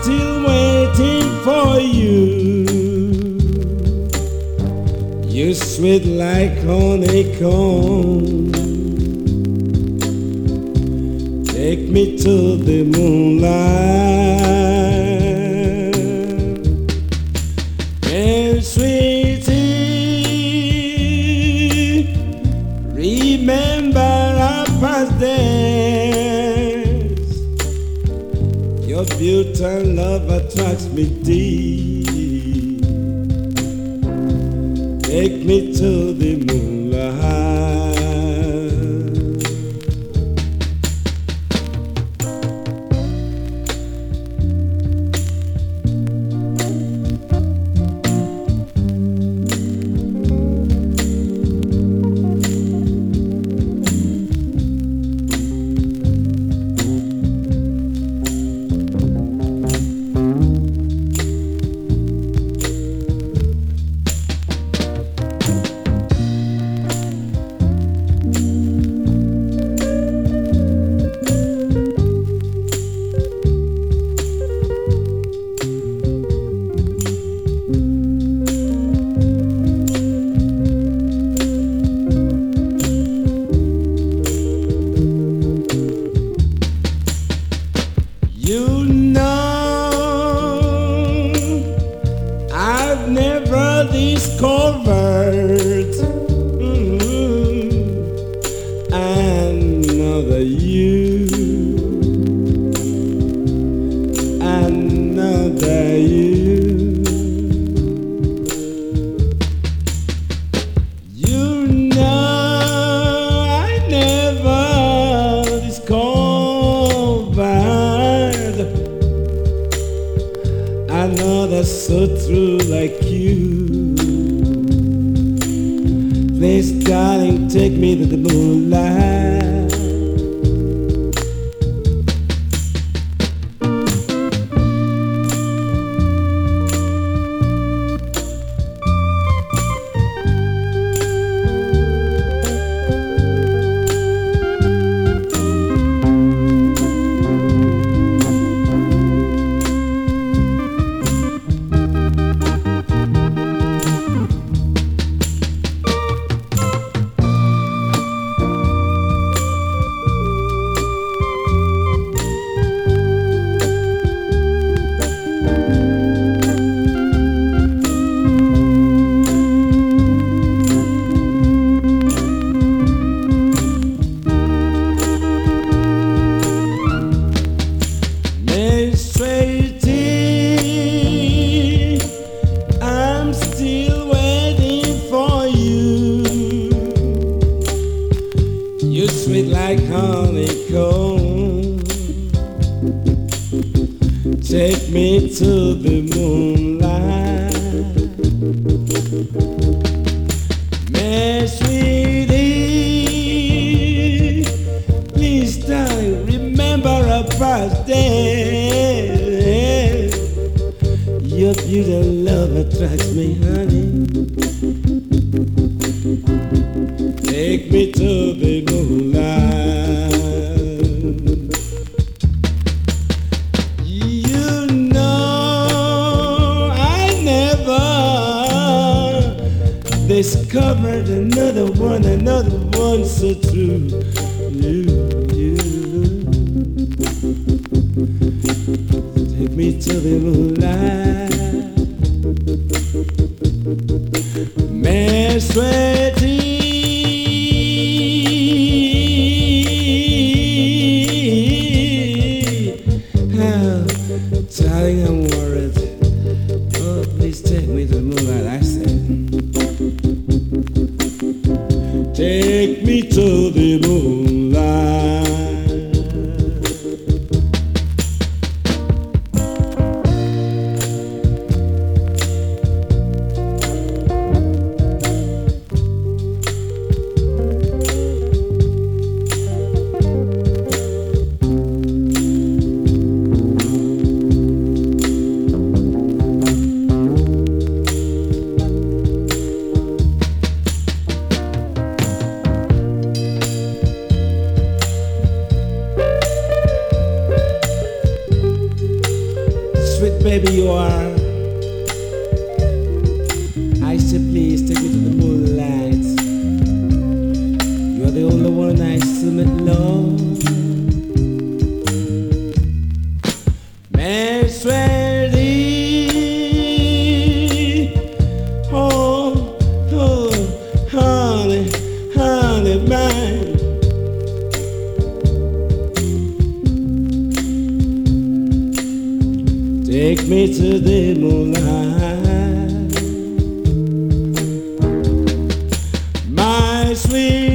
still waiting for you. You're sweet like honeycomb. Take me to the moonlight. And sweetie, remember our past days. Your beauty and love attracts me deep. Take me to the moonlight. You know, I've never discovered another you, another you. You know, I never discovered another so true like you. Please, darling, take me to the moonlight. Sweetie, I'm still waiting for you. You're sweet like honeycomb. Take me to the moonlight. My sweetie, please, darling, remember our past days. Your beauty and love attracts me, honey. Take me to the moonlight. You know, I never discovered another one so true. You. Take me to the moonlight. My sweetie, darling, I'm worried. Oh, please take me to the moonlight, I said. Take me to the moonlight. sweet baby you are. I say please take me to the moonlight. You're the only one I submit love. Miss Wendy, oh, oh, honey, honey, mine. Take me to the moonlight, my sweet